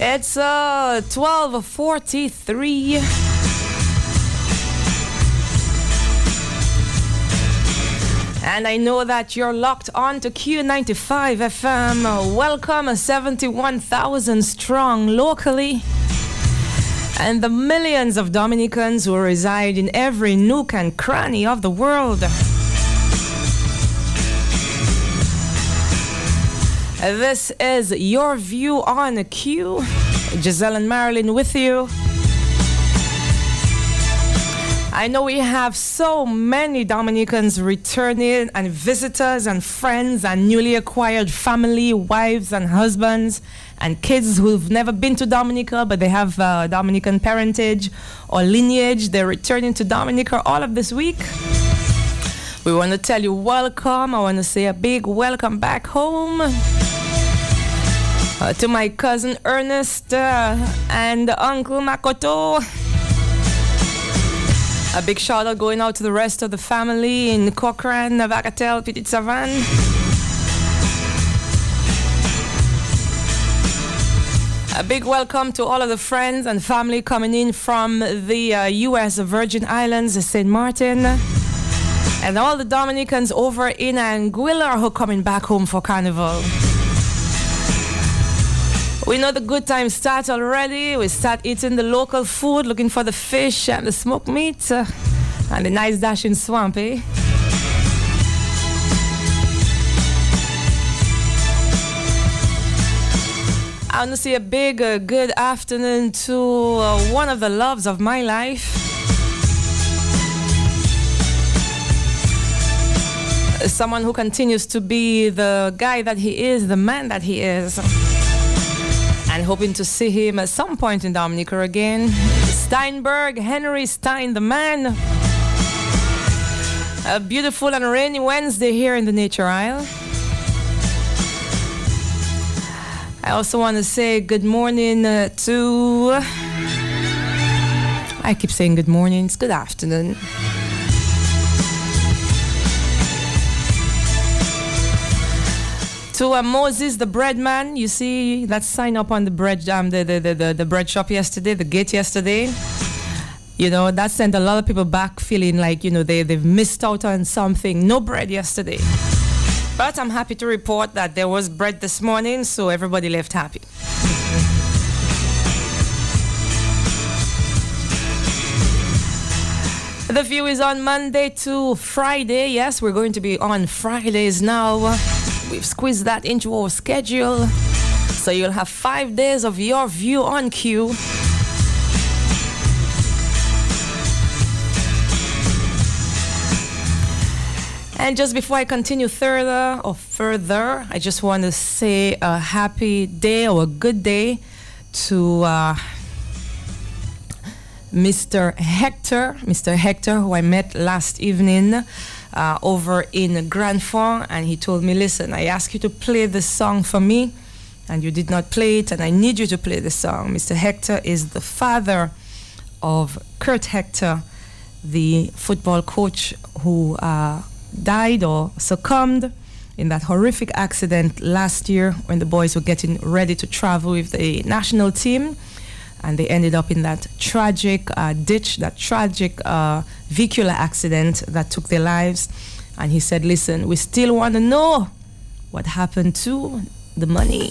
It's 12:43. And I know that you're locked on to Q95 FM. Welcome, 71,000 strong locally. And the millions of Dominicans who reside in every nook and cranny of the world. This is Your View on Q. Giselle and Marilyn with you. I know we have so many Dominicans returning and visitors and friends and newly acquired family, wives and husbands and kids who've never been to Dominica but they have Dominican parentage or lineage. They're returning to Dominica all of this week. We want to tell you welcome. I want to say a big welcome back home. To my cousin Ernest and Uncle Makoto. A big shout out going out to the rest of the family in Cochrane, Navagatel, Petit Savan. A big welcome to all of the friends and family coming in from the U.S. Virgin Islands, St. Martin. And all the Dominicans over in Anguilla who are coming back home for Carnival. We know the good times start already. We start eating the local food, looking for the fish and the smoked meat and the nice dashing swamp, eh? I want to say a big good afternoon to one of the loves of my life. Someone who continues to be the guy that he is, the man that he is. And hoping to see him at some point in Dominica again. Steinberg, Henry Stein, the man. A beautiful and rainy Wednesday here in the Nature Isle. I also want to say good morning to... I keep saying good morning, it's good afternoon. To Moses, the bread man, you see that sign up on the bread, the bread shop yesterday, the gate yesterday. You know, that sent a lot of people back feeling like, you know, they've missed out on something. No bread yesterday. But I'm happy to report that there was bread this morning, so everybody left happy. The View is on Monday to Friday. Yes, we're going to be on Fridays now. We've squeezed that into our schedule. So you'll have 5 days of Your View on Q. And just before I continue further, I just want to say a happy day or a good day to Mr. Hector, who I met last evening over in Grand Fond, and he told me, listen, I asked you to play this song for me, and you did not play it, and I need you to play the song. Mr. Hector is the father of Kurt Hector, the football coach who died or succumbed in that horrific accident last year when the boys were getting ready to travel with the national team. And they ended up in that tragic ditch, that tragic vehicular accident that took their lives. And he said, listen, we still want to know what happened to the money.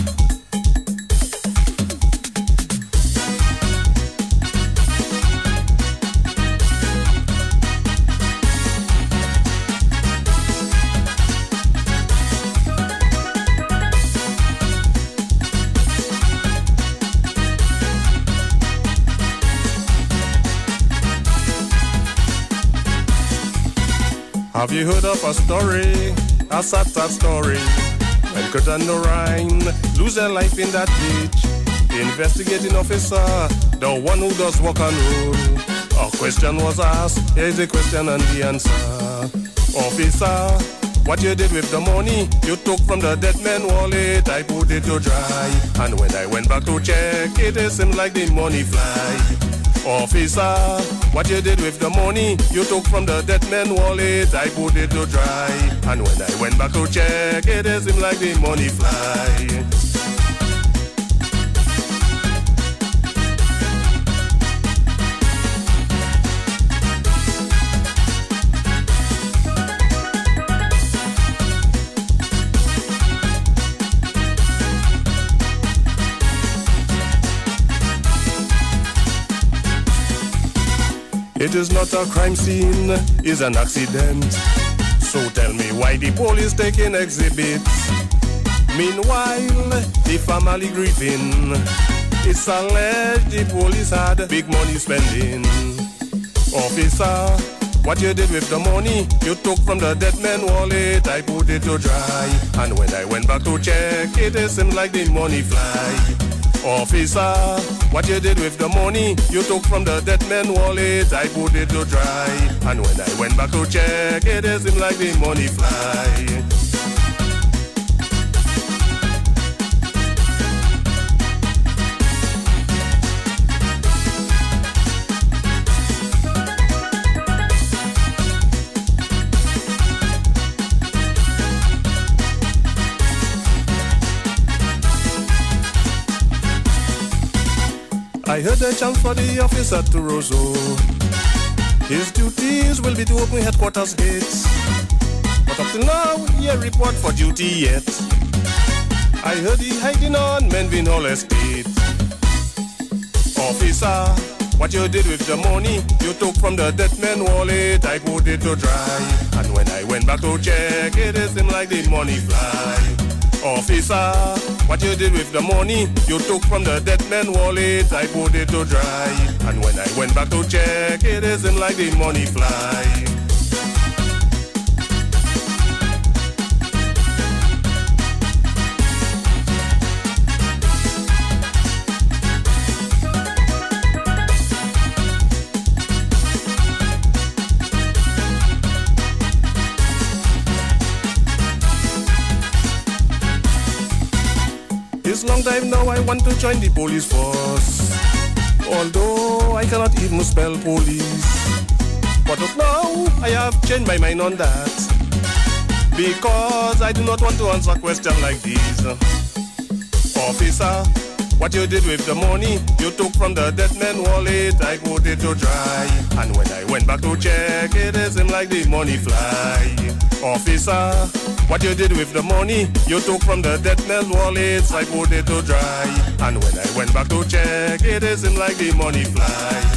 Have you heard of a story, a sad story? When Kurt and Lorraine lose their life in that ditch. The investigating officer, the one who does walk and roll. A question was asked, here's the question and the answer. Officer, what you did with the money you took from the dead man wallet? I put it to dry, and when I went back to check, it seemed like the money fly. Officer, what you did with the money you took from the dead man wallet? I put it to dry, and when I went back to check, it seemed like the money fly. It is not a crime scene, it's an accident. So tell me why the police taking exhibits. Meanwhile, the family grieving. It's alleged the police had big money spending. Officer, what you did with the money you took from the dead man wallet, I put it to dry. And when I went back to check, it seemed like the money fly. Officer, what you did with the money you took from the dead man wallet, I put it to dry. And when I went back to check, it seemed like the money fly. I heard a chance for the officer to Roseau. His duties will be to open headquarters gates. But up till now, he ain't report for duty yet. I heard he hiding on Menvin Hall Estate. Officer, what you did with the money you took from the dead man wallet, I put it to dry. And when I went back to check, it seemed like the money fly. Officer, what you did with the money you took from the dead man wallet, I put it to dry. And when I went back to check, it seemed like the money fly. It's long time now I want to join the police force, although I cannot even spell police. But up now I have changed my mind on that, because I do not want to answer questions like these. Officer, what you did with the money you took from the dead man wallet, I put it to dry. And when I went back to check, it seemed like the money fly. Officer, what you did with the money you took from the dead man's wallet, I put it to dry. And when I went back to check, it seemed like the money fly.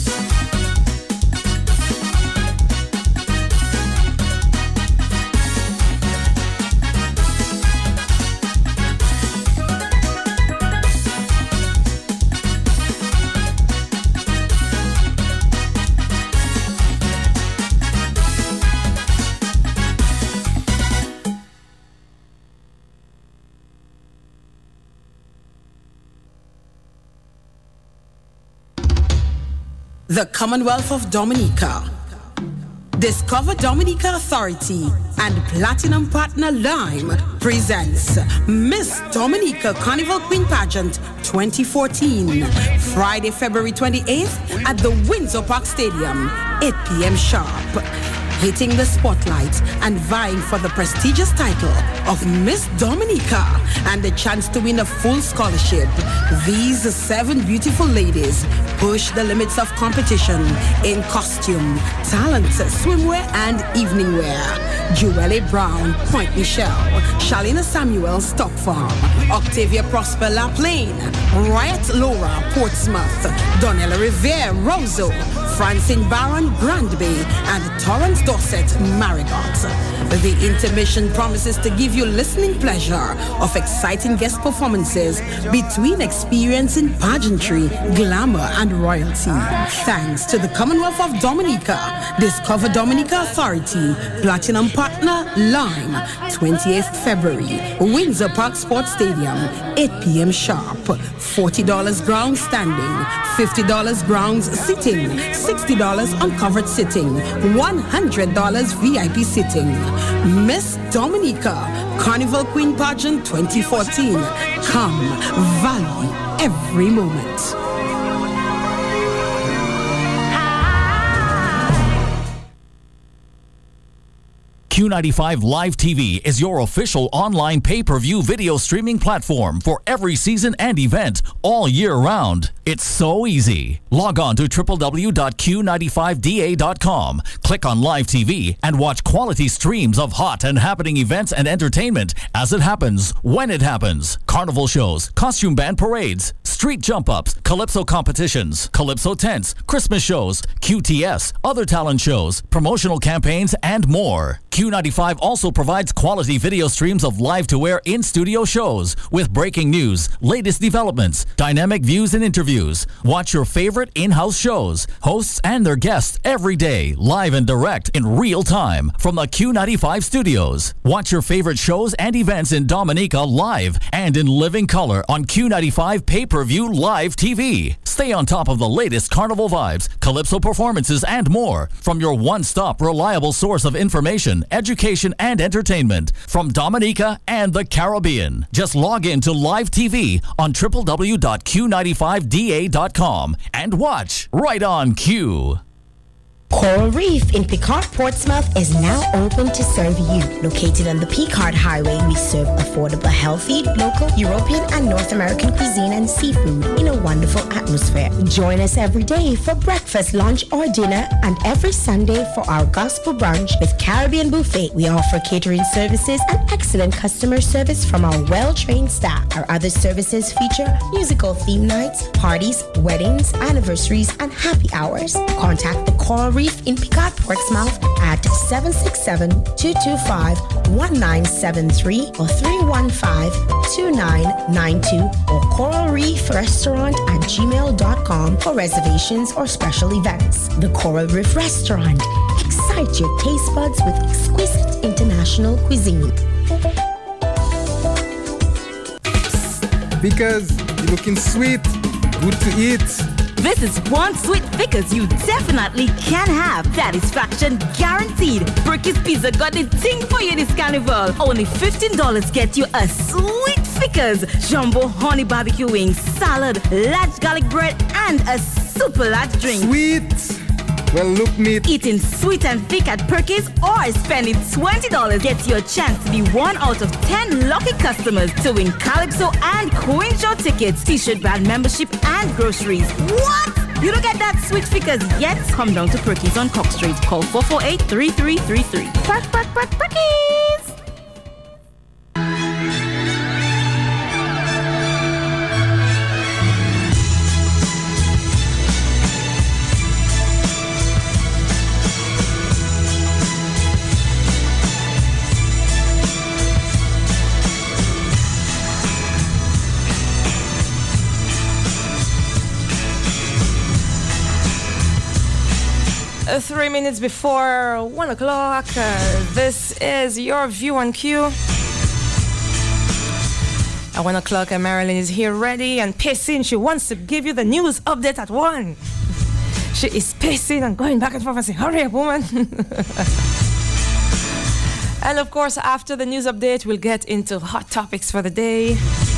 The Commonwealth of Dominica, Discover Dominica Authority, and Platinum Partner Lime presents Miss Dominica Carnival Queen Pageant 2014, Friday, February 28th at the Windsor Park Stadium, 8 p.m. sharp. Hitting the spotlight and vying for the prestigious title of Miss Dominica and the chance to win a full scholarship. These 7 beautiful ladies push the limits of competition in costume, talent, swimwear, and evening wear. Jewelle Brown, Point Michelle, Shalina Samuel, Stock Farm, Octavia Prosper, La Plaine, Riot Laura, Portsmouth, Donella Rivere, Roseau, Francine Barron, Grandby, and Torrance Dorset, Marigot. The intermission promises to give you listening pleasure of exciting guest performances between experiencing pageantry, glamour, and royalty. Thanks to the Commonwealth of Dominica, Discover Dominica Authority, Platinum Partner Lime, 28th February, Windsor Park Sports Stadium, 8 p.m. sharp. $40 ground standing, $50 grounds sitting, $60 uncovered sitting, $100 VIP sitting. Miss Dominica Carnival Queen Pageant 2014. Come, value every moment. Q95 Live TV is your official online pay-per-view video streaming platform for every season and event all year round. It's so easy. Log on to www.q95da.com, click on Live TV, and watch quality streams of hot and happening events and entertainment as it happens, when it happens. Carnival shows, costume band parades, street jump-ups, calypso competitions, calypso tents, Christmas shows, QTS, other talent shows, promotional campaigns, and more. Q95 also provides quality video streams of live-to-air in-studio shows with breaking news, latest developments, dynamic views and interviews. Watch your favorite in-house shows, hosts and their guests every day, live and direct in real time from the Q95 studios. Watch your favorite shows and events in Dominica live and in living color on Q95 Pay-Per-View Live TV. Stay on top of the latest carnival vibes, calypso performances, and more from your one-stop reliable source of information, education, and entertainment from Dominica and the Caribbean. Just log in to Live TV on www.q95da.com and watch right on Q. Coral Reef in Picard, Portsmouth is now open to serve you. Located on the Picard Highway, we serve affordable, healthy, local, European and North American cuisine and seafood in a wonderful atmosphere. Join us every day for breakfast, lunch or dinner, and every Sunday for our gospel brunch with Caribbean buffet. We offer catering services and excellent customer service from our well-trained staff. Our other services feature musical theme nights, parties, weddings, anniversaries, and happy hours. Contact the Coral Reef in Picard, Portsmouth at 767-225-1973 or 315-2992 or coralreefrestaurant@gmail.com for reservations or special events. The Coral Reef Restaurant. Excite your taste buds with exquisite international cuisine. Because you're looking sweet, good to eat. This is one sweet Vickers you definitely can have. Satisfaction guaranteed. Bricky's Pizza got the thing for you this carnival. Only $15 get you a sweet Vickers, jumbo honey barbecue wings, salad, large garlic bread, and a super large drink. Sweet! Well, look, meat. Eating sweet and thick at Perky's or spending $20 gets you a chance to be one out of 10 lucky customers to win Calypso and Queen Show tickets, t-shirt band membership, and groceries. What? You don't get that sweet Vickers yet? Come down to Perky's on Cock Street. Call 448-3333. Perky's! 3 minutes before 1 o'clock. This is your View on Q. At 1 o'clock, Marilyn is here ready and pacing. She wants to give you the news update at 1. She is pacing and going back and forth and saying, hurry up, woman. And of course, after the news update, we'll get into hot topics for the day.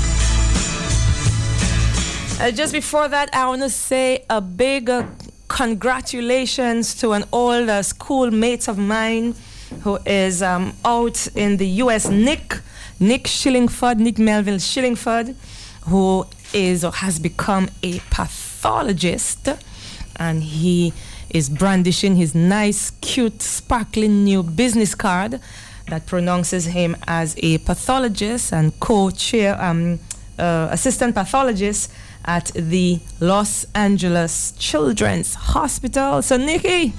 Just before that, I want to say a big congratulations to an old schoolmate of mine who is out in the U.S., Nick Shillingford, Nick Melville Shillingford, who has become a pathologist, and he is brandishing his nice, cute, sparkling new business card that pronounces him as a pathologist and co-chair, assistant pathologist at the Los Angeles Children's Hospital. So, Nikki,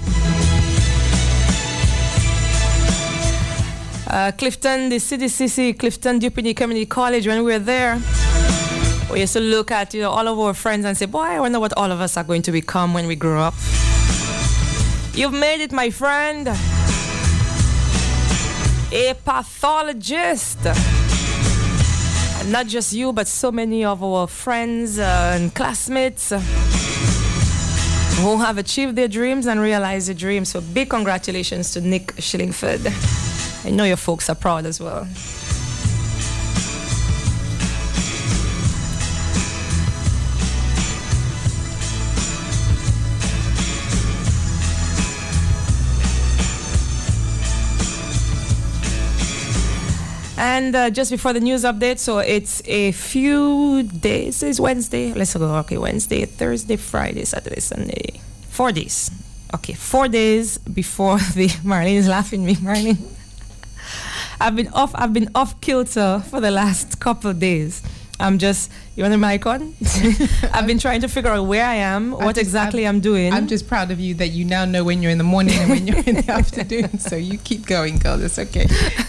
Clifton, the CDCC, Clifton Dupini Community College, when we were there, we used to look at all of our friends and say, boy, I wonder what all of us are going to become when we grow up. You've made it, my friend. A pathologist. And not just you, but so many of our friends and classmates who have achieved their dreams and realized their dreams. So big congratulations to Nick Shillingford. I know your folks are proud as well. And just before the news update, so it's a few days. It's Wednesday. Let's go. Okay, Wednesday, Thursday, Friday, Saturday, Sunday. 4 days. Okay, 4 days before the... Marlene is laughing at me, Marlene. I've been off kilter for the last couple of days. I'm just, you want the mic on? I've been trying to figure out where I am, what exactly I'm doing. I'm just proud of you that you now know when you're in the morning and when you're in the afternoon. So you keep going, girl. It's okay.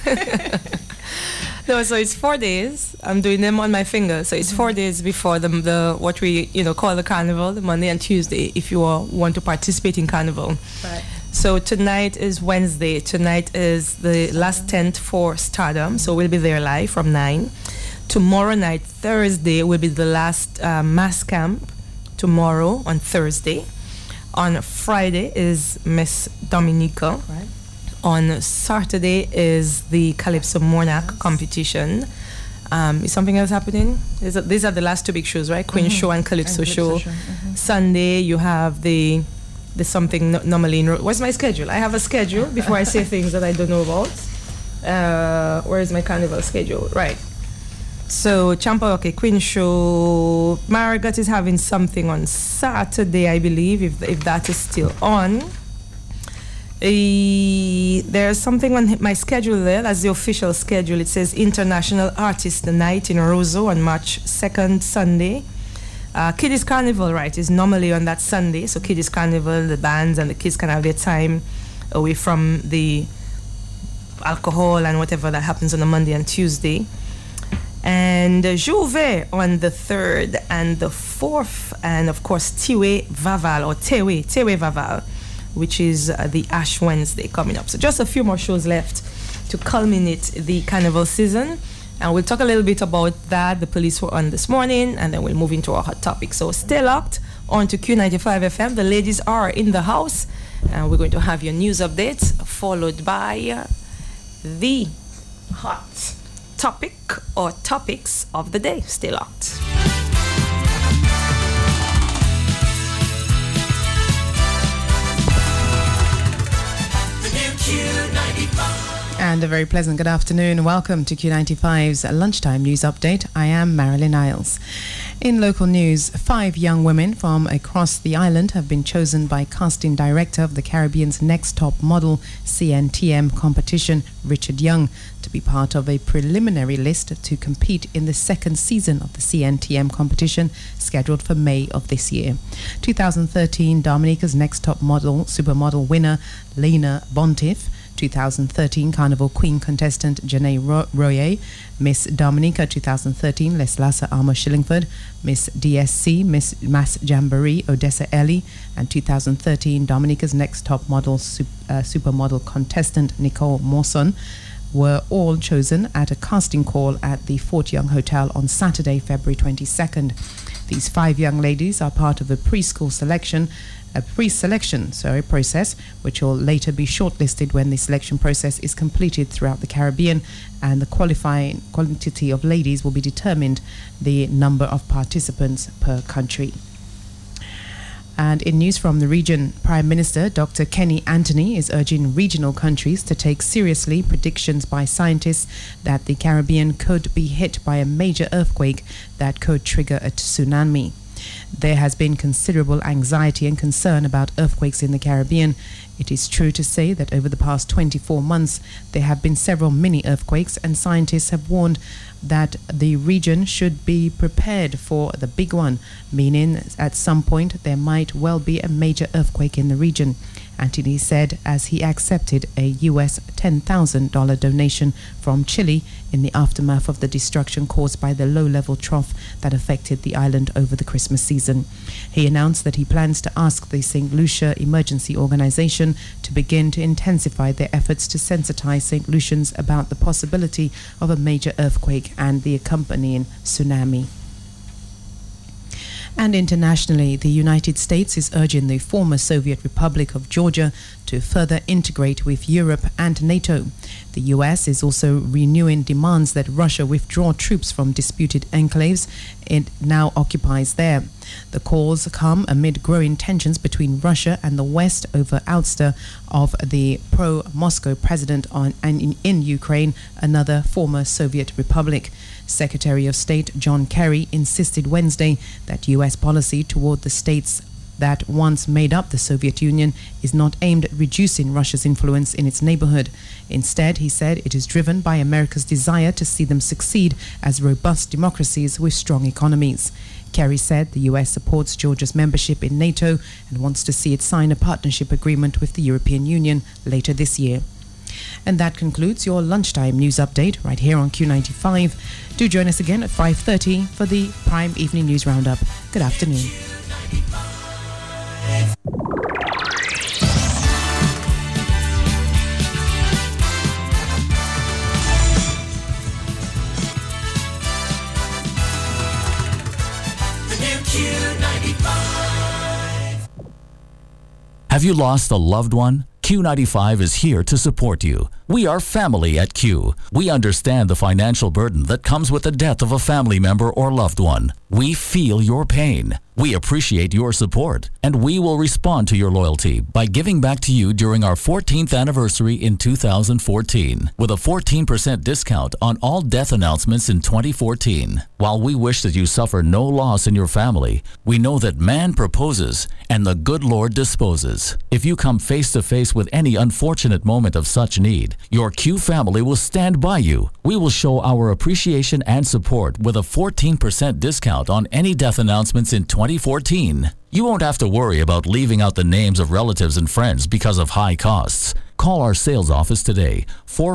No, so it's 4 days. I'm doing them on my fingers. So it's 4 days before the what we call the carnival, the Monday and Tuesday, if you want to participate in carnival. Right. So tonight is Wednesday. Tonight is the last tent for Stardom. So we'll be there live from 9. Tomorrow night, Thursday, will be the last mass camp. Tomorrow on Thursday. On Friday is Miss Dominica. Right. On Saturday is the Calypso Monarch competition. Is something else happening? These are the last 2 big shows, right? Queen Show and Calypso Show. Sunday you have the something normally. Where's my schedule? I have a schedule before I say things that I don't know about. Where is my carnival schedule? Right. So Champa, okay, Queen Show. Margaret is having something on Saturday, I believe, if that is still on. There's something on my schedule there. That's the official schedule. It says International Artist Night in Roseau on March 2nd, Sunday. Kiddies Carnival, right, is normally on that Sunday. So Kiddies Carnival, the bands and the kids can have their time away from the alcohol and whatever that happens on a Monday and Tuesday. And Jouvet on the 3rd and the 4th. And of course, Tewe Vaval, which is the Ash Wednesday coming up. So just a few more shows left to culminate the carnival season. And we'll talk a little bit about that. The police were on this morning, and then we'll move into our hot topic. So stay locked on to Q95 FM. The ladies are in the house, and we're going to have your news updates, followed by the hot topic or topics of the day. Stay locked. And a very pleasant good afternoon. Welcome to Q95's lunchtime news update. I am Marilyn Niles. In local news, 5 young women from across the island have been chosen by casting director of the Caribbean's Next Top Model CNTM competition, Richard Young, to be part of a preliminary list to compete in the 2nd season of the CNTM competition scheduled for May of this year. 2013 Dominica's Next Top Model supermodel winner Lena Bontiff, 2013 Carnival Queen contestant Janae Royer, Miss Dominica 2013 Leslasa Armour Shillingford, Miss DSC Miss Mass Jamboree Odessa Ellie, and 2013 Dominica's Next Top Model supermodel contestant Nicole Mawson were all chosen at a casting call at the Fort Young Hotel on Saturday, February 22nd. These 5 young ladies are part of a pre-selection process, which will later be shortlisted when the selection process is completed throughout the Caribbean, and the quantity of ladies will be determined the number of participants per country. And in news from the region, Prime Minister Dr. Kenny Anthony is urging regional countries to take seriously predictions by scientists that the Caribbean could be hit by a major earthquake that could trigger a tsunami. There has been considerable anxiety and concern about earthquakes in the Caribbean. It is true to say that over the past 24 months, there have been several mini earthquakes, and scientists have warned that the region should be prepared for the big one, meaning at some point there might well be a major earthquake in the region. Anthony said as he accepted a US $10,000 donation from Chile in the aftermath of the destruction caused by the low-level trough that affected the island over the Christmas season. He announced that he plans to ask the St. Lucia Emergency Organization to begin to intensify their efforts to sensitize St. Lucians about the possibility of a major earthquake and the accompanying tsunami. And internationally, the United States is urging the former Soviet Republic of Georgia to further integrate with Europe and NATO. The US is also renewing demands that Russia withdraw troops from disputed enclaves it now occupies there. The calls come amid growing tensions between Russia and the West over ouster of the pro-Moscow president in Ukraine, another former Soviet republic. Secretary of State John Kerry insisted Wednesday that U.S. policy toward the states that once made up the Soviet Union is not aimed at reducing Russia's influence in its neighborhood. Instead, he said, it is driven by America's desire to see them succeed as robust democracies with strong economies. Kerry said the U.S. supports Georgia's membership in NATO and wants to see it sign a partnership agreement with the European Union later this year. And that concludes your lunchtime news update right here on Q95. Do join us again at 5:30 for the Prime Evening News Roundup. Good afternoon. Have you lost a loved one? Q95 is here to support you. We are family at Q. We understand the financial burden that comes with the death of a family member or loved one. We feel your pain. We appreciate your support, and we will respond to your loyalty by giving back to you during our 14th anniversary in 2014 with a 14% discount on all death announcements in 2014. While we wish that you suffer no loss in your family, we know that man proposes and the good Lord disposes. If you come face to face with any unfortunate moment of such need, your Q family will stand by you. We will show our appreciation and support with a 14% discount on any death announcements in 2014. You won't have to worry about leaving out the names of relatives and friends because of high costs. Call our sales office today,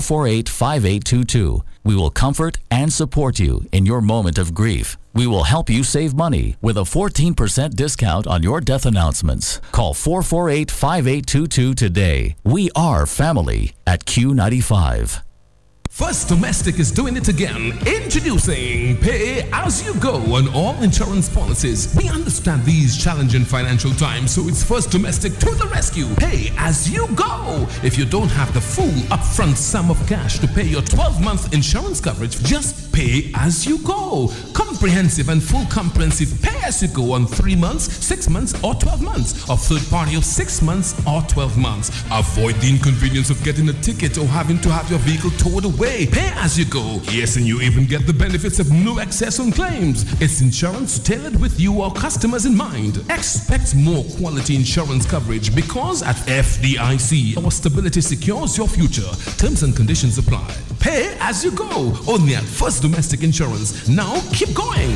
448-5822. We will comfort and support you in your moment of grief. We will help you save money with a 14% discount on your death announcements. Call 448-5822 today. We are family at Q95. First Domestic is doing it again. Introducing Pay As You Go on all insurance policies. We understand these challenging financial times, so it's First Domestic to the rescue. Pay As You Go. If you don't have the full upfront sum of cash to pay your 12-month insurance coverage, just Pay As You Go. Comprehensive and full comprehensive Pay As You Go on 3 months, 6 months, or 12 months. Or third party of 6 months or 12 months. Avoid the inconvenience of getting a ticket or having to have your vehicle towed away. Pay As You Go. Yes, and you even get the benefits of no excess on claims. It's insurance tailored with you, our customers, in mind. Expect more quality insurance coverage because at FDIC, our stability secures your future. Terms and conditions apply. Pay As You Go. Only at First Domestic Insurance. Now keep going.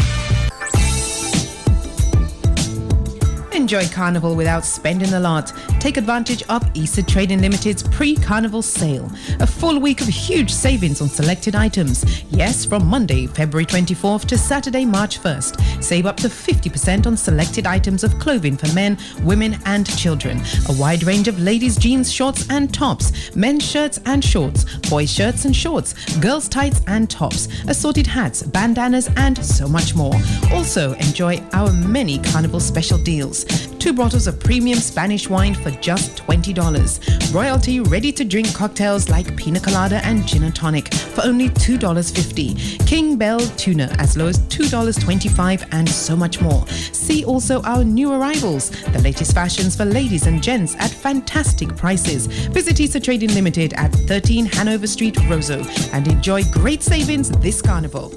Enjoy Carnival without spending a lot. Take advantage of Easter Trading Limited's pre-Carnival sale. A full week of huge savings on selected items. Yes, from Monday, February 24th to Saturday, March 1st. Save up to 50% on selected items of clothing for men, women and children. A wide range of ladies' jeans, shorts and tops. Men's shirts and shorts. Boys' shirts and shorts. Girls' tights and tops. Assorted hats, bandanas and so much more. Also, enjoy our many Carnival special deals. 2 bottles of premium Spanish wine for just $20. Royalty ready-to-drink cocktails like pina colada and gin and tonic for only $2.50. King Bell tuna as low as $2.25 and so much more. See also our new arrivals, the latest fashions for ladies and gents at fantastic prices. Visit Easter Trading Limited at 13 Hanover Street, Roseau, and enjoy great savings this Carnival.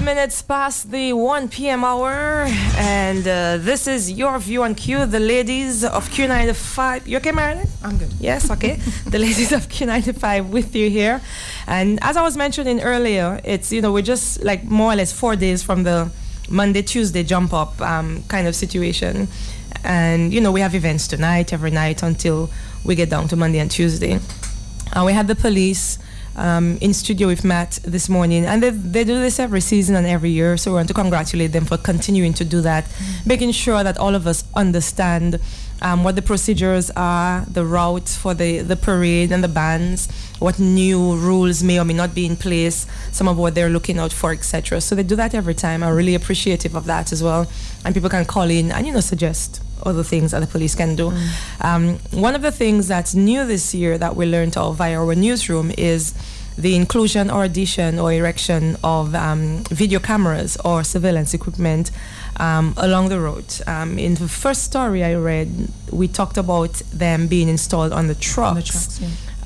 minutes past the 1 p.m. hour, and this is your view on Q. The ladies of Q95. You okay, Marilyn? I'm good. Yes, okay. The ladies of Q95 with you here. And as I was mentioning earlier, it's, we're just like more or less 4 days from the Monday, Tuesday jump up kind of situation. And, we have events tonight, every night until we get down to Monday and Tuesday. And we had the police in studio with Matt this morning, and they do this every season and every year, so we want to congratulate them for continuing to do that, making sure that all of us understand what the procedures are, the route for the parade and the bands, what new rules may or may not be in place, some of what they're looking out for, etc. So they do that every time. I'm really appreciative of that as well, and people can call in and suggest other things that the police can do. One of the things that's new this year that we learned of via our newsroom is the inclusion or addition or erection of video cameras or surveillance equipment along the road. In the first story I read, we talked about them being installed on the trucks.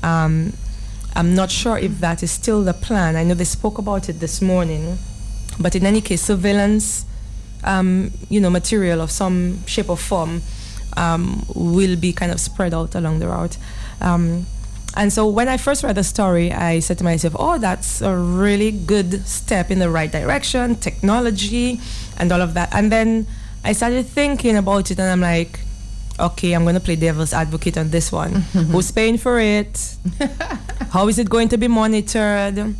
I'm not sure if that is still the plan. I know they spoke about it this morning, but in any case, surveillance material of some shape or form will be kind of spread out along the route. And so when I first read the story, I said to myself, that's a really good step in the right direction, technology and all of that. And then I started thinking about it, and I'm like, okay, I'm going to play devil's advocate on this one. Who's paying for it? How is it going to be monitored?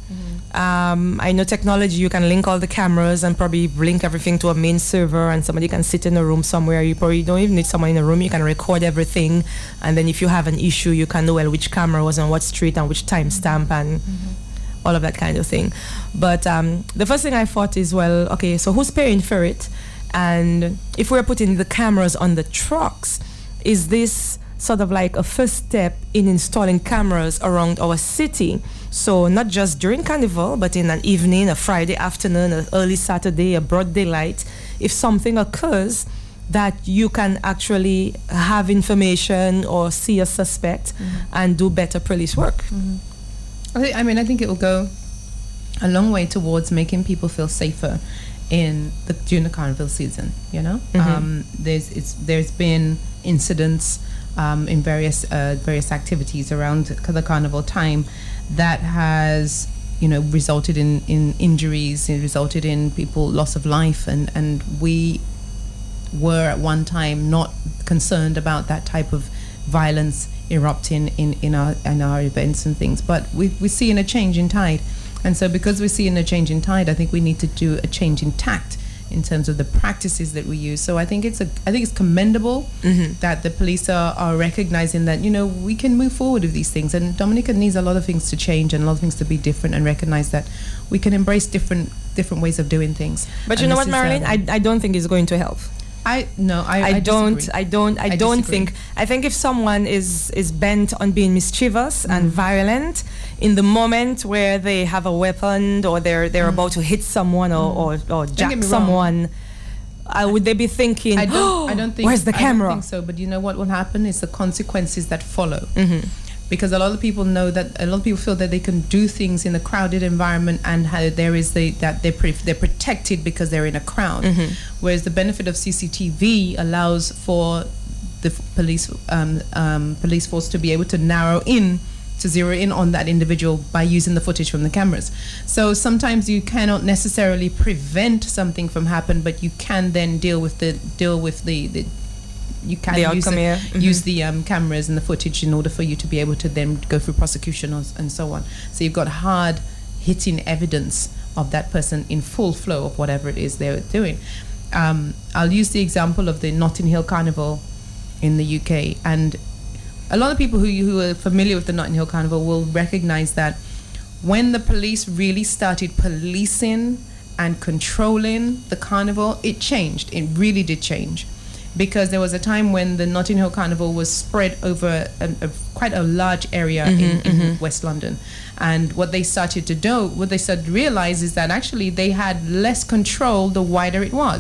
I know technology, you can link all the cameras and probably link everything to a main server, and somebody can sit in a room somewhere. You probably don't even need someone in a room. You can record everything, and then if you have an issue, you can know which camera was on what street and which timestamp and all of that kind of thing. But the first thing I thought is, okay, so who's paying for it? And if we're putting the cameras on the trucks, is this sort of like a first step in installing cameras around our city? So not just during Carnival, but in an evening, a Friday afternoon, an early Saturday, a broad daylight, if something occurs, that you can actually have information or see a suspect and do better police work. I think it will go a long way towards making people feel safer during the Carnival season. There's been incidents in various activities around the Carnival time that has resulted in injuries, it resulted in loss of life, and we were at one time not concerned about that type of violence erupting in our events and things. But we're seeing a change in tide, and so because we're seeing a change in tide, I think we need to do a change in tact in terms of the practices that we use. So I think it's commendable that the police are recognizing that we can move forward with these things, and Dominica needs a lot of things to change and a lot of things to be different, and recognize that we can embrace different ways of doing things. But you know what, Marilyn, I don't think it's going to help. I don't think. I think if someone is bent on being mischievous and violent in the moment where they have a weapon or they're about to hit someone or jack someone, would they be thinking, I don't think, where's the camera? I don't think so. But you know what will happen is the consequences that follow. Because a lot of people feel that they can do things in a crowded environment, and how they're protected because they're in a crowd. Whereas the benefit of CCTV allows for the police force to be able to zero in on that individual by using the footage from the cameras. So sometimes you cannot necessarily prevent something from happening, but you can then use the cameras and the footage in order for you to be able to then go through prosecution and so on. So you've got hard hitting evidence of that person in full flow of whatever it is they're doing. I'll use the example of the Notting Hill Carnival in the UK, and a lot of people who are familiar with the Notting Hill Carnival will recognize that when the police really started policing and controlling the carnival, it changed. It really did change. Because there was a time when the Notting Hill Carnival was spread over quite a large area in West London. And what they started to realize is that actually they had less control the wider it was.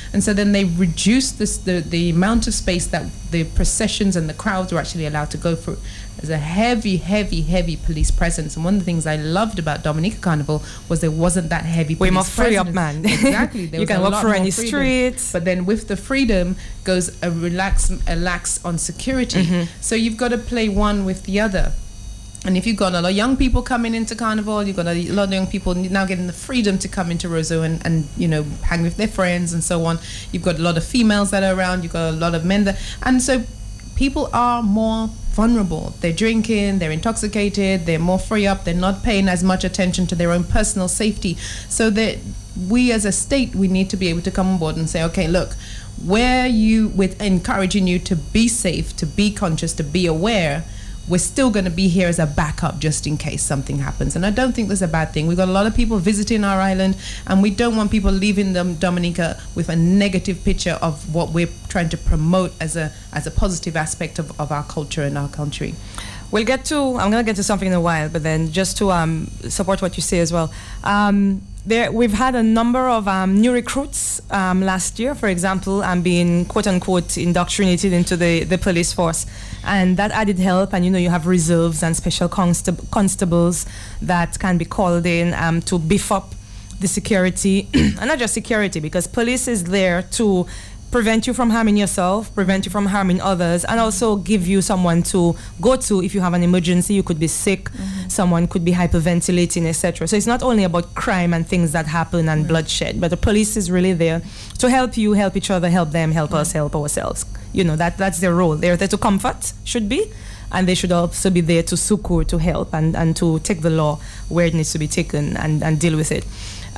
And so then they reduced the amount of space that the processions and the crowds were actually allowed to go through. There's a heavy police presence. And one of the things I loved about Dominica Carnival was there wasn't that heavy police presence. We're more free up, man. Exactly. You can walk through any street. But then with the freedom goes a lax on security. So you've got to play one with the other. And if you've got a lot of young people coming into Carnival, you've got a lot of young people now getting the freedom to come into Roseau and you know, hang with their friends and so on. You've got a lot of females that are around. You've got a lot of men that, and so people are more vulnerable. They're drinking, they're intoxicated, they're more free up, they're not paying as much attention to their own personal safety. So that we as a state, we need to be able to come on board and say, okay, look, with encouraging you to be safe, to be conscious, to be aware, we're still going to be here as a backup just in case something happens. And I don't think that's a bad thing. We've got a lot of people visiting our island, and we don't want people leaving Dominica with a negative picture of what we're trying to promote as a positive aspect of our culture and our country. I'm going to get to something in a while, but then just to support what you say as well. We've had a number of new recruits last year, for example, being quote-unquote indoctrinated into the police force. And that added help, and you have reserves and special constables that can be called in to beef up the security. And not just security, because police is there to prevent you from harming yourself, prevent you from harming others, and also give you someone to go to if you have an emergency. You could be sick, someone could be hyperventilating, etc. So it's not only about crime and things that happen and bloodshed, but the police is really there to help you, help each other, help them, help us, help ourselves. That's their role. They're there to comfort, should be, and they should also be there to succor, to help, and to take the law where it needs to be taken and deal with it.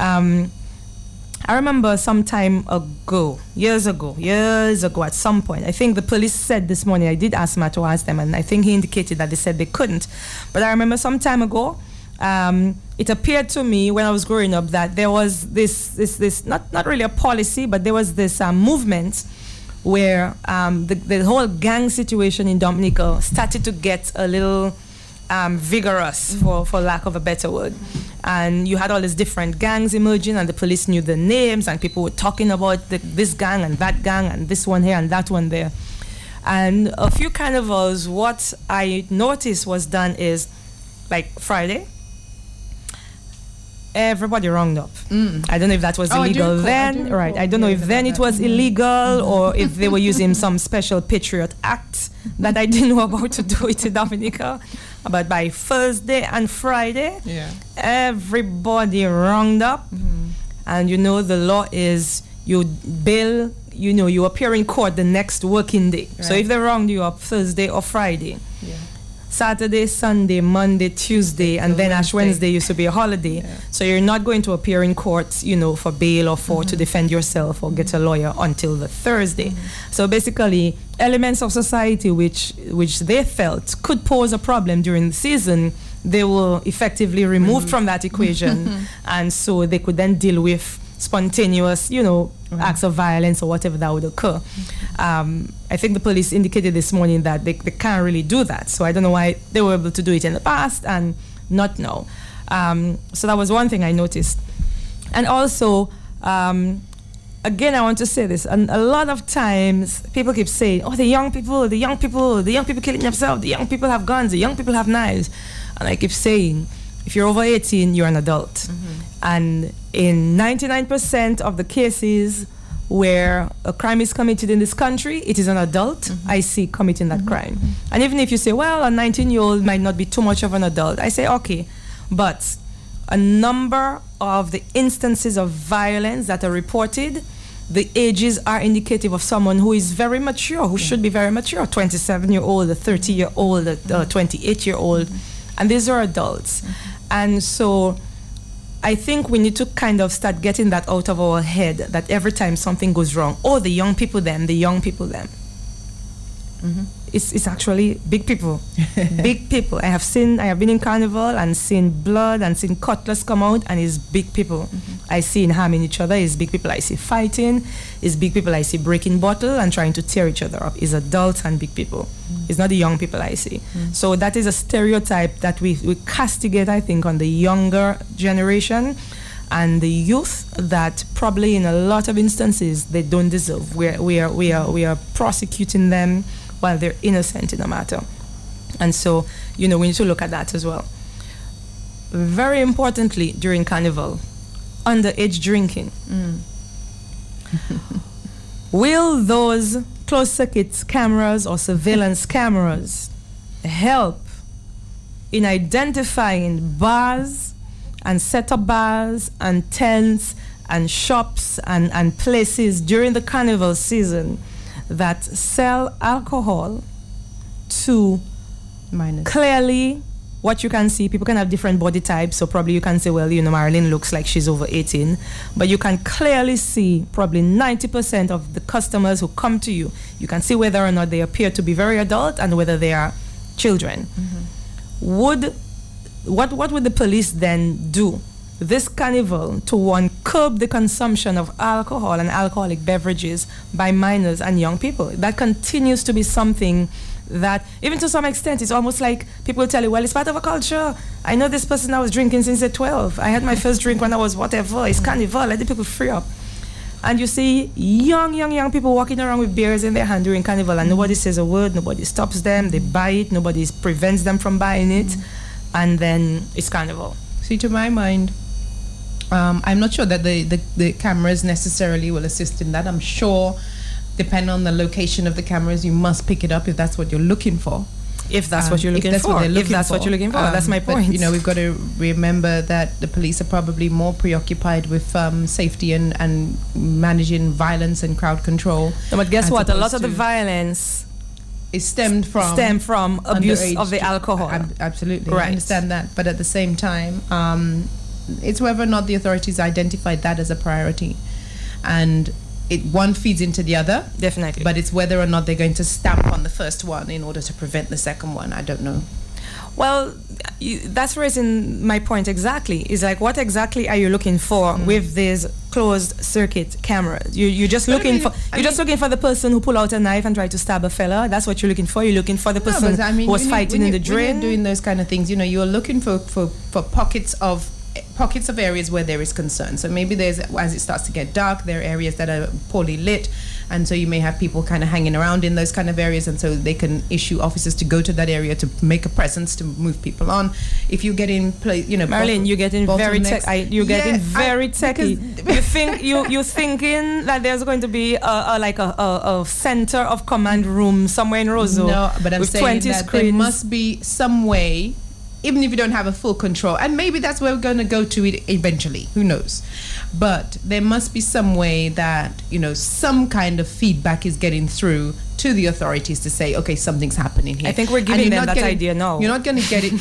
I remember some time ago, years ago, at some point, I think the police said this morning, I did ask Matt to ask them, and I think he indicated that they said they couldn't. But I remember some time ago, it appeared to me when I was growing up that there was this not really a policy, but there was this movement where the whole gang situation in Dominica started to get a little vigorous, for lack of a better word. And you had all these different gangs emerging, and the police knew the names, and people were talking about this gang and that gang and this one here and that one there. And a few carnivals, what I noticed was done is, like Friday, everybody rounded up. I don't know if that was illegal then, right? I don't know if then it was illegal or if they were using some special Patriot Act that I didn't know about to do it in Dominica. But by Thursday and Friday, everybody rounded up. And the law is you bail, you appear in court the next working day. Right. So if they round you up Thursday or Friday, Saturday, Sunday, Monday, Tuesday, and then Ash Wednesday used to be a holiday. Yeah. So you're not going to appear in court, for bail or to defend yourself or get a lawyer until the Thursday. So basically, elements of society which they felt could pose a problem during the season, they were effectively removed from that equation. And so they could then deal with spontaneous, acts of violence or whatever that would occur. I think the police indicated this morning that they can't really do that. So I don't know why they were able to do it in the past and not now. So that was one thing I noticed. And also, again, I want to say this. And a lot of times people keep saying, the young people killing themselves, the young people have guns, the young people have knives. And I keep saying, if you're over 18, you're an adult. And in 99% of the cases where a crime is committed in this country, it is an adult I see committing that crime. And even if you say, well, a 19-year-old might not be too much of an adult, I say, okay, but a number of the instances of violence that are reported, the ages are indicative of someone who is very mature, who should be very mature, 27-year-old, a 30-year-old, a 28-year-old, and these are adults. And so I think we need to kind of start getting that out of our head that every time something goes wrong, the young people them. It's actually big people. Big people. I have been in Carnival and seen blood and seen cutlass come out, and it's big people. I see in harming each other. It's big people I see fighting. It's big people I see breaking bottle and trying to tear each other up. It's adults and big people. It's not the young people I see. So that is a stereotype that we castigate, I think, on the younger generation. and the youth that probably in a lot of instances they don't deserve. We are prosecuting them while they're innocent in the matter. And so, we need to look at that as well. Very importantly, during Carnival, underage drinking. Will those closed circuit cameras or surveillance cameras help in identifying bars and set-up bars and tents and shops and places during the Carnival season that sell alcohol to minors? Clearly, what you can see, people can have different body types, so probably you can say, well, Marilyn looks like she's over 18, but you can clearly see probably 90% of the customers who come to you, you can see whether or not they appear to be very adult and whether they are children. What would the police then do this Carnival to, one, curb the consumption of alcohol and alcoholic beverages by minors and young people? That continues to be something that, even to some extent, it's almost like people tell you, well, it's part of a culture. I know this person I was drinking since they're 12. I had my first drink when I was whatever. It's Carnival. Let the people free up. And you see young people walking around with beers in their hand during Carnival, and nobody says a word, nobody stops them, they buy it, nobody prevents them from buying it, and then it's Carnival. See, to my mind, I'm not sure that the cameras necessarily will assist in that. I'm sure, depending on the location of the cameras, you must pick it up if that's what you're looking for. If that's what you're looking for. If that's what you're looking for. That's my point. But, we've got to remember that the police are probably more preoccupied with safety and managing violence and crowd control. No, but guess what? A lot of the violence is stemmed from abuse of the alcohol. Absolutely. Right. I understand that. But at the same time, it's whether or not the authorities identified that as a priority. And one feeds into the other. Definitely. But it's whether or not they're going to stamp on the first one in order to prevent the second one. I don't know. Well, that's raising my point exactly. Is like, what exactly are you looking for with these closed circuit cameras? You're just looking for the person who pull out a knife and try to stab a fella. That's what you're looking for. You're looking for the person who was fighting in the drain. When you're doing those kind of things, you're looking for pockets of areas where there is concern. So maybe as it starts to get dark, there are areas that are poorly lit, and so you may have people kind of hanging around in those kind of areas, and so they can issue officers to go to that area to make a presence to move people on. If you get in Marilyn, you're getting very very techy. You're thinking that there's going to be a center of command room somewhere in Roseau. No, but I'm saying that screens. There must be some way, even if you don't have a full control, and maybe that's where we're going to go to it eventually, who knows, but there must be some way that some kind of feedback is getting through to the authorities to say, okay, something's happening here. I think we're giving them that idea now. You're not going to get it.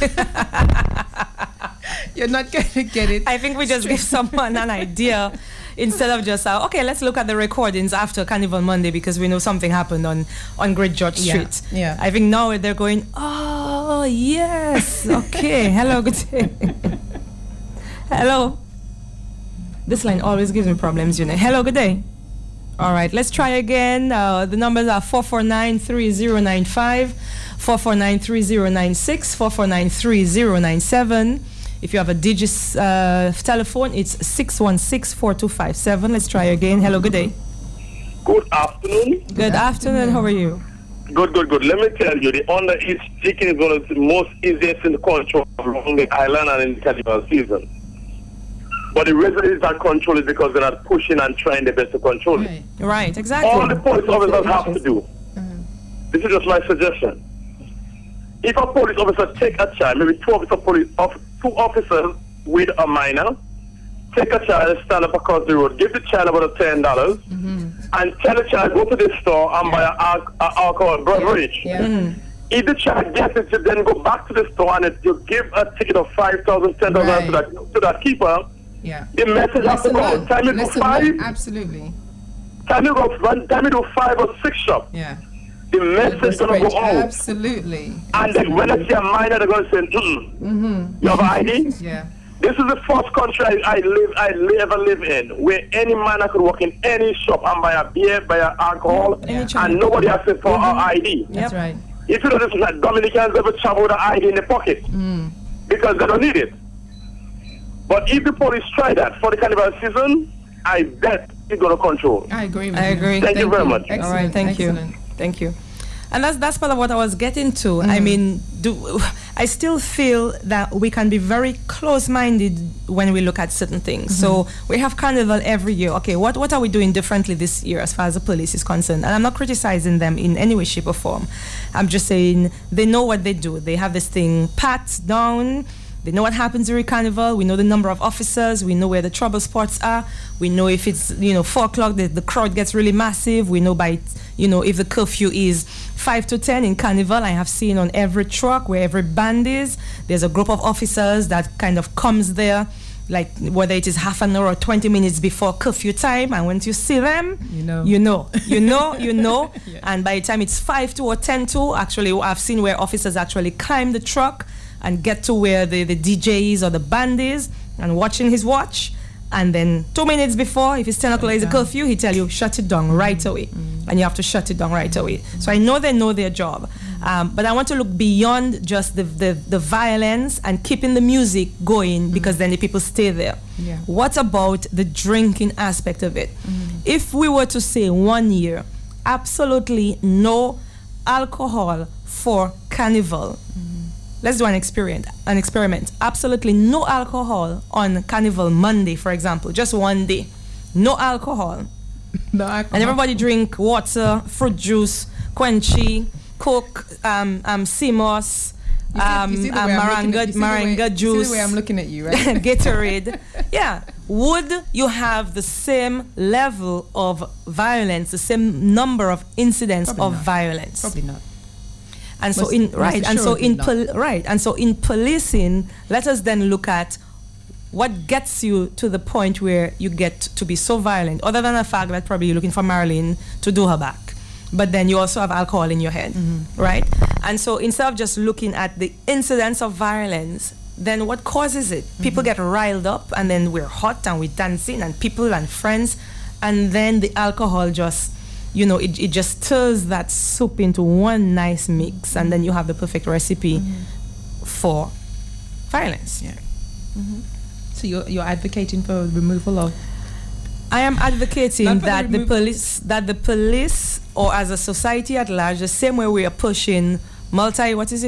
You're not going to get it. I think we just give someone an idea instead of just okay, let's look at the recordings after Carnival Monday because we know something happened on Great George Street. Yeah. I think now they're going, oh yes, okay. Hello, good day. Hello. This line always gives me problems, Hello, good day. All right, let's try again. The numbers are 449-3095, 449-3096, 449-3097. If you have a Digis telephone, it's 616-4257. Let's try again. Hello, good day. Good afternoon. Good afternoon. How are you? Good. Let me tell you, the underage chicken is one of the most easiest in the control along the island and in the Carnival season. But the reason is that control is because they're not pushing and trying their best to control it. Right, exactly. All the police officers have to do. This is just my suggestion. If a police officer take a child, maybe two officers with a minor, take a child and stand up across the road, give the child about $10, and tell the child, go to the store and buy an alcohol beverage. If the child gets it, you then go back to the store and you give a ticket of $5,000, $10 to that keeper. Yeah. The message has to go. Time it to 5. Absolutely. Time it to 5 or 6 shops. Yeah. The message is going to go out. Absolutely. And then when I see a minor, they're going to say, you have an ID? Yeah. This is the first country I ever live in where any minor could walk in any shop and buy a beer, buy an alcohol, and nobody asks for an ID. That's right. If you notice that Dominicans ever travel with an ID in their pocket because they don't need it. But if the police try that for the carnival season, I bet it's going to control. I agree. I agree. Thank you very much. All right, thank you. Thank you. And that's part of what I was getting to. I mean, I still feel that we can be very close-minded when we look at certain things. So we have carnival every year. Okay, what are we doing differently this year as far as the police is concerned? And I'm not criticizing them in any way, shape, or form. I'm just saying they know what they do. They have this thing pat down. They know what happens during carnival. We know the number of officers. We know where the trouble spots are. We know if it's 4 o'clock, the crowd gets really massive. We know by if the curfew is 5 to 10 in carnival. I have seen on every truck where every band is, there's a group of officers that kind of comes there, like whether it is half an hour or 20 minutes before curfew time. And once you see them, you know. Yeah. And by the time it's 5 to or 10 to, actually, I've seen where officers actually climb the truck and get to where the DJ is or the band is and watching his watch. And then 2 minutes before, if it's 10 o'clock is a curfew, he tell you, shut it down right away. And you have to shut it down right away. So I know they know their job. But I want to look beyond just the violence and keeping the music going, because then the people stay there. Yeah. What about the drinking aspect of it? If we were to say 1 year, absolutely no alcohol for carnival, let's do an experiment. Absolutely no alcohol on Carnival Monday, for example. Just 1 day. No alcohol. No alcohol. And everybody drink water, fruit juice, Quenchy, Coke, CMOS, Maranga juice. You see the way I'm looking at you, right? Gatorade. Yeah. Would you have the same level of violence, the same number of incidents of violence? Probably not. And so in policing, let us then look at what gets you to the point where you get to be so violent, other than the fact that probably you're looking for Marilyn to do her back. But then you also have alcohol in your head, right? And so instead of just looking at the incidents of violence, then what causes it? People get riled up, and then we're hot and we're dancing and people and friends, and then the alcohol just, it just stirs that soup into one nice mix, and then you have the perfect recipe for violence. Yeah. So you're advocating for removal of? I am advocating that the police, or as a society at large, the same way we are pushing what's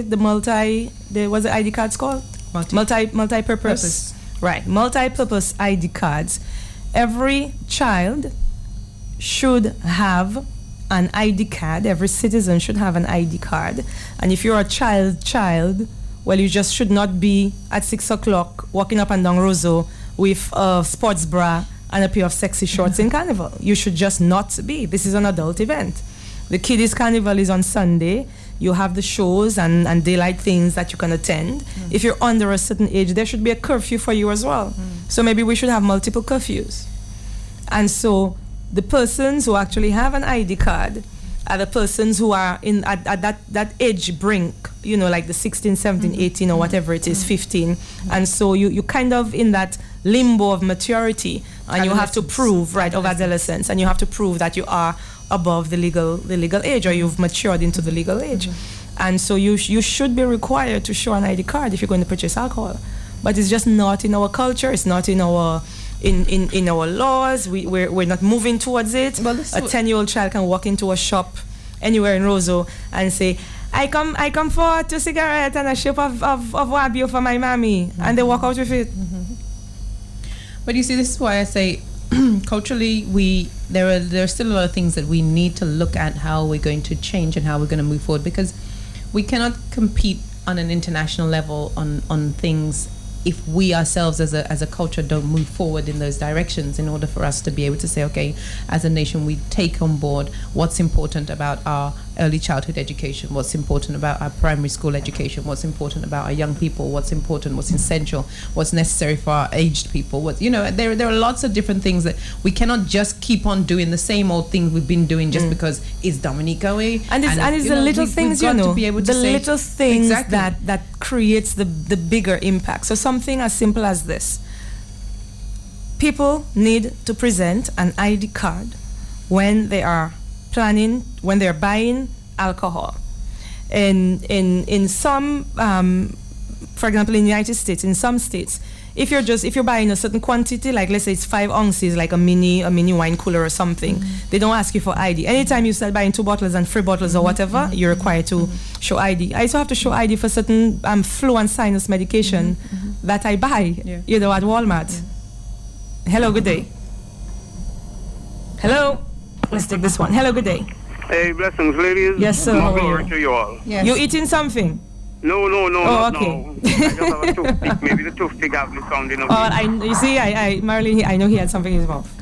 the ID cards called? Multi-purpose. Right, multi-purpose ID cards. Every child should have an ID card. Every citizen should have an ID card. And if you're a child, well, you just should not be at 6 o'clock walking up and down Roseau with a sports bra and a pair of sexy shorts in Carnival. You should just not be. This is an adult event. The Kiddies Carnival is on Sunday. You have the shows and daylight things that you can attend. If you're under a certain age, there should be a curfew for you as well. So maybe we should have multiple curfews. And so the persons who actually have an ID card are the persons who are at that age brink, like the 16, 17, 18 or whatever it is, 15. And so you kind of in that limbo of maturity, and you have to prove, of adolescence, and you have to prove that you are above the legal age, or you've matured into the legal age. And so you should be required to show an ID card if you're going to purchase alcohol. But it's just not in our culture, it's not in our in our laws. We're not moving towards it. Well, a 10-year-old child can walk into a shop anywhere in Roseau and say, I come for 2 cigarettes and a ship of Wabio for my mommy, and they walk out with it. But you see, this is why I say culturally there are still a lot of things that we need to look at, how we're going to change and how we're going to move forward, because we cannot compete on an international level on things if we ourselves as a culture don't move forward in those directions, in order for us to be able to say, okay, as a nation, we take on board what's important about our early childhood education, what's important about our primary school education, what's important about our young people, what's important, what's essential, what's necessary for our aged people. There are lots of different things that we cannot just keep on doing the same old thing we've been doing just because it's Dominica way. And it's the little things, to be able to say, little things that creates the bigger impact. So something as simple as this. People need to present an ID card when they are when they're buying alcohol. In some, for example, in the United States, in some states, if you're buying a certain quantity, like let's say it's 5 ounces, like a mini wine cooler or something, they don't ask you for ID. Anytime you start buying 2 bottles and 3 bottles or whatever, you're required to show ID. I also have to show ID for certain flu and sinus medication that I buy, you know, at Walmart. Hello, good day. Hello. Let's take this one. Hello, good day. Hey, blessings, ladies. Yes, sir. More glory to you all. Yes. You eating something? No, oh, okay. No. I just have a toothpick. Maybe the toothpick have me sounding okay. You see, Marilyn, I know he had something in his mouth.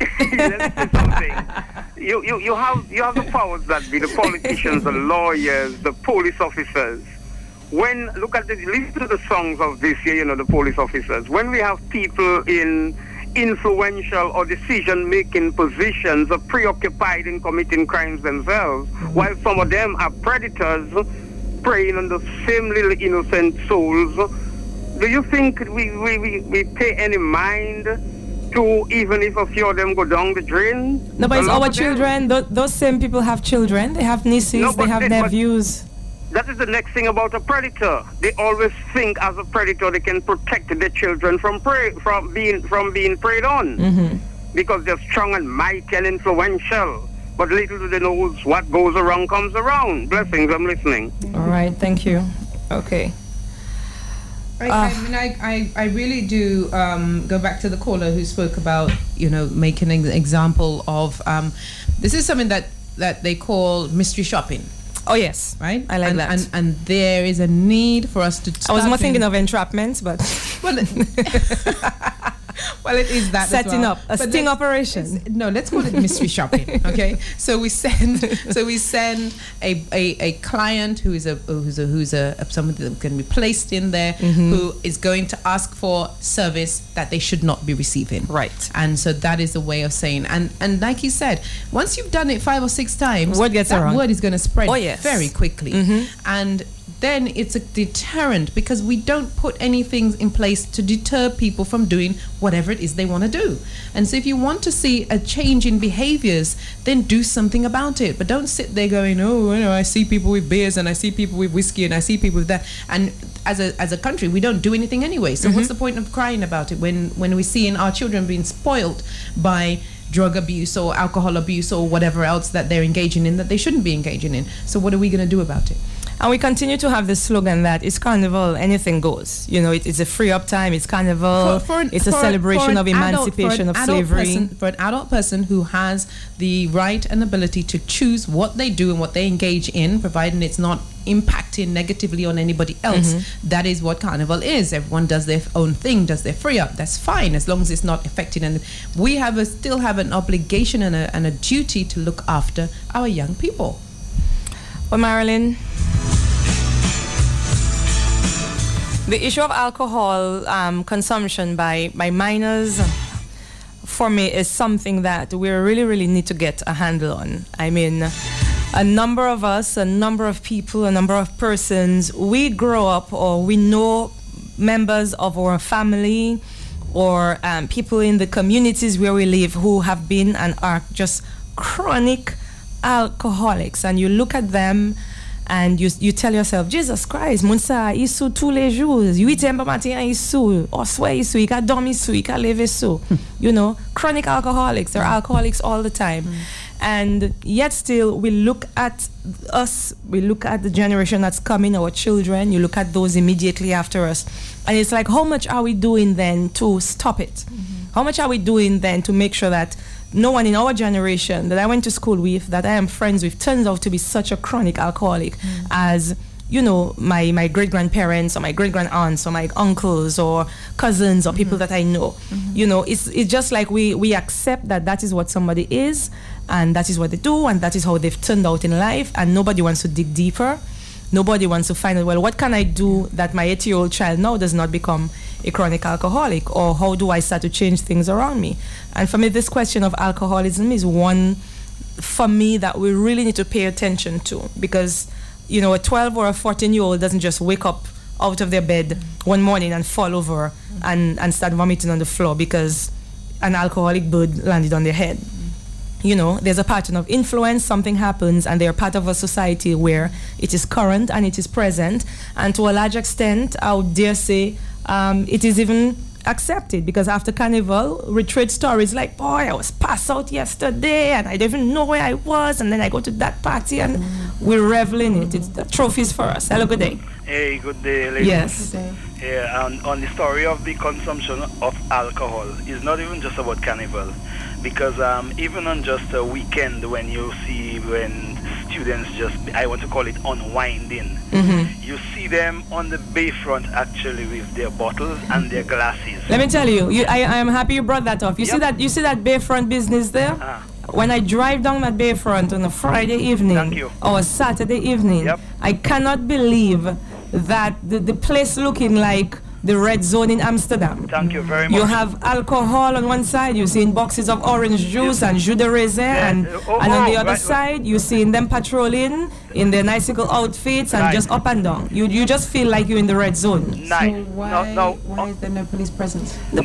You have the powers that be the politicians, the lawyers, the police officers. Listen to the songs of this year, you know, the police officers. When we have people in influential or decision-making positions are preoccupied in committing crimes themselves, while some of them are predators preying on the same little innocent souls. Do you think we pay any mind to, even if a few of them go down the drain? No, but it's our children. Those same people have children. They have nieces. They have nephews. That is the next thing about a predator. They always think as a predator they can protect their children from being preyed on, because they're strong and mighty and influential. But little do they know what goes around comes around. Blessings, I'm listening. All right, thank you. Okay. I really do go back to the caller who spoke about, you know, making an example of this is something that they call mystery shopping. Oh yes, right. I like that. And there is a need for us to. I was more thinking of entrapment, but well, it is that setting well. up a sting operation. No, let's call it mystery shopping. Okay, so we send a client who's someone that can be placed in there who is going to ask for service that they should not be receiving. Right. And so that is a way of saying, and like you said, once you've done it 5 or 6 times, word gets around. Word is going to spread very quickly, and then it's a deterrent because we don't put anything in place to deter people from doing whatever it is they want to do. And so if you want to see a change in behaviors, then do something about it. But don't sit there going, oh, you know, I see people with beers and I see people with whiskey and I see people with that. And as a country, we don't do anything anyway. So what's the point of crying about it when we're seeing our children being spoiled by drug abuse or alcohol abuse or whatever else that they're engaging in that they shouldn't be engaging in? So what are we going to do about it? And we continue to have the slogan that it's carnival, anything goes. You know, it's a free up time, it's carnival, it's a celebration of emancipation of slavery. For an adult person who has the right and ability to choose what they do and what they engage in, providing it's not impacting negatively on anybody else, that is what carnival is. Everyone does their own thing, does their free up. That's fine, as long as it's not affecting. And we still have an obligation and a duty to look after our young people. Well, Marilyn, the issue of alcohol consumption by minors, for me, is something that we really, really need to get a handle on. I mean, a number of us, a number of people, a number of persons, we grow up or we know members of our family or people in the communities where we live who have been and are just chronic alcoholics, and you look at them and you tell yourself, Jesus Christ, Mounsa, il sou tous les jours, 8 matin, il sou, au soir, il sou, il ka dormi sou, il ka leve sou. You know, chronic alcoholics, they're alcoholics all the time. And yet still, we look at us, we look at the generation that's coming, our children, you look at those immediately after us. And it's like, how much are we doing then to stop it? How much are we doing then to make sure that no one in our generation that I went to school with, that I am friends with, turns out to be such a chronic alcoholic as, you know, my great-grandparents or my great-grand-aunts or my uncles or cousins or people that I know. You know, it's just like we accept that is what somebody is and that is what they do and that is how they've turned out in life, and nobody wants to dig deeper. Nobody wants to find out, well, what can I do that my 8-year-old child now does not become a chronic alcoholic, or how do I start to change things around me? And for me, this question of alcoholism is one, for me, that we really need to pay attention to, because, you know, a 12 or a 14-year-old doesn't just wake up out of their bed one morning and fall over and start vomiting on the floor because an alcoholic bird landed on their head. You know, there's a pattern of influence, something happens, and they're part of a society where it is current and it is present. And to a large extent, I would dare say, it is even accept it, because after Carnival, we trade stories like, boy, I was passed out yesterday and I didn't even know where I was, and then I go to that party and we revel in it. It's the trophies for us. Hello, good day. Hey, good day, ladies. Yes. Good day. Yeah, and on the story of the consumption of alcohol, it's not even just about Carnival, because even on just a weekend when you see when students just, I want to call it unwinding, you see them on the bayfront actually with their bottles and their glasses. Let me tell you, I am happy you brought that up. You see that bayfront business there? When I drive down that bayfront on a Friday evening or a Saturday evening, I cannot believe that the place looking like the red zone in Amsterdam. Thank you very much. You have alcohol on one side, you see in boxes of orange juice and jus de raisin, and on the other side, you see them patrolling in their bicycle outfits and just up and down. You just feel like you're in the red zone. Nice. So why is there no police presence? The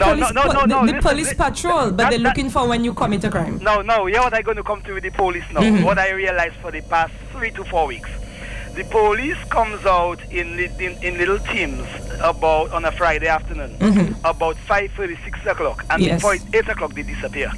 police patrol, but they're looking for when you commit a crime. No, yeah, what I'm going to come to with the police now. What I realized for the past 3 to 4 weeks. The police comes out in little teams about on a Friday afternoon, about 5:30, 6 o'clock, and before 8 o'clock they disappear.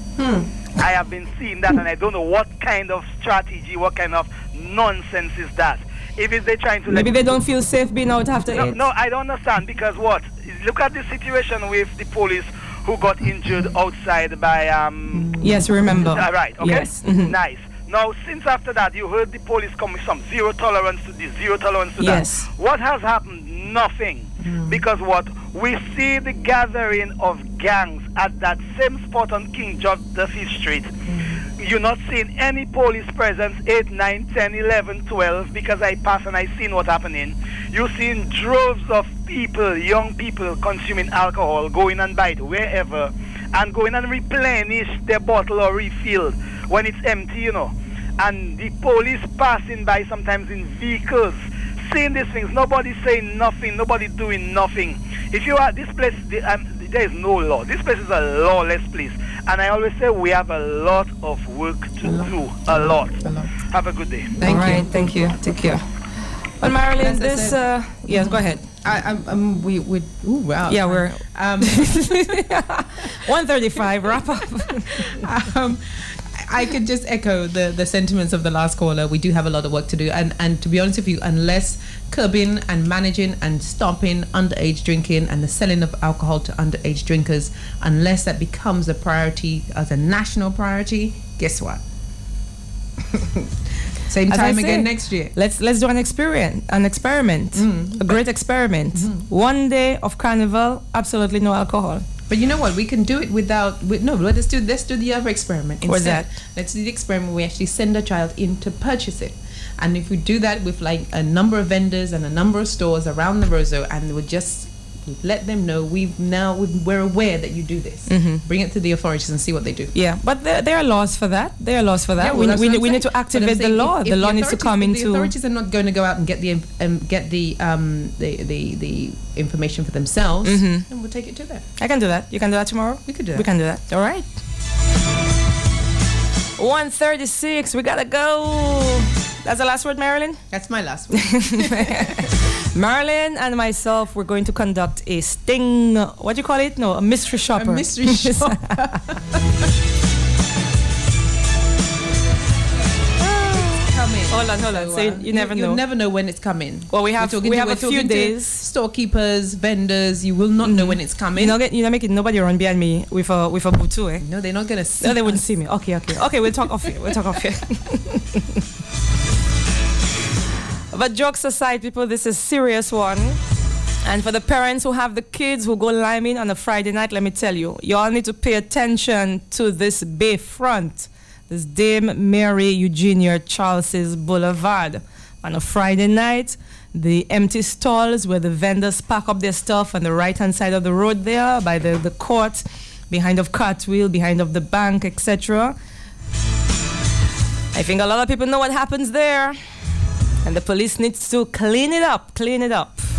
I have been seeing that, and I don't know what kind of strategy, what kind of nonsense is that. If they're trying to maybe they don't feel safe being out after 8. No, I don't understand, because what? Look at the situation with the police who got injured outside by Yes, remember. Right. Okay. Yes. Nice. Now, since after that, you heard the police come with some zero tolerance to this, zero tolerance to that. What has happened? Nothing. Because what? We see the gathering of gangs at that same spot on King George Duffy Street. You're not seeing any police presence 8, 9, 10, 11, 12, because I pass and I seen what's happening. You're seeing droves of people, young people consuming alcohol, going and buy it wherever, and going and replenish their bottle or refill when it's empty, you know. And the police passing by sometimes in vehicles, seeing these things. Nobody saying nothing, nobody doing nothing. If you are this place, there is no law. This place is a lawless place. And I always say we have a lot of work to do. A lot. Have a good day. Thank you. Take care. Well, Marilyn, this yes, go ahead. Wow. Yeah, we're 1:35. Wrap up. I could just echo the sentiments of the last caller. We do have a lot of work to do, and to be honest with you, unless curbing and managing and stopping underage drinking and the selling of alcohol to underage drinkers, unless that becomes a priority as a national priority, guess what? Same time again next year. Let's do an experiment, a great experiment. One day of Carnival, absolutely no alcohol. But you know what? We can do it without. Let's do the other experiment. What's that? Let's do the experiment. We actually send a child in to purchase it, and if we do that with like a number of vendors and a number of stores around the Roseau, and we just let them know we're aware that you do this. Bring it to the authorities and see what they do. Yeah, but there are laws for that. Yeah, well, we need to activate the law. The law needs to come into. The authorities are not going to go out and get the information for themselves, and we'll take it to them. I can do that. You can do that tomorrow. We could do that. We can do that. All right. 1:36. We gotta go. That's the last word, Marilyn? That's my last word. Marilyn and myself, we're going to conduct a sting. What do you call it? No, a mystery shopper. A mystery shopper. Hold on. So you never know. You'll never know when it's coming. Well, we have a few days. Storekeepers, vendors, you will not know when it's coming. You're not making nobody run behind me with a butu, eh? No, they're not gonna see. No, they wouldn't see me. Okay. We'll talk off here. But jokes aside, people, this is a serious one. And for the parents who have the kids who go liming on a Friday night, let me tell you, you all need to pay attention to this bayfront. This Dame Mary Eugenia Charles's Boulevard. On a Friday night, the empty stalls where the vendors pack up their stuff on the right-hand side of the road there, by the court, behind of Cartwheel, behind of the bank, etc. I think a lot of people know what happens there. And the police needs to clean it up.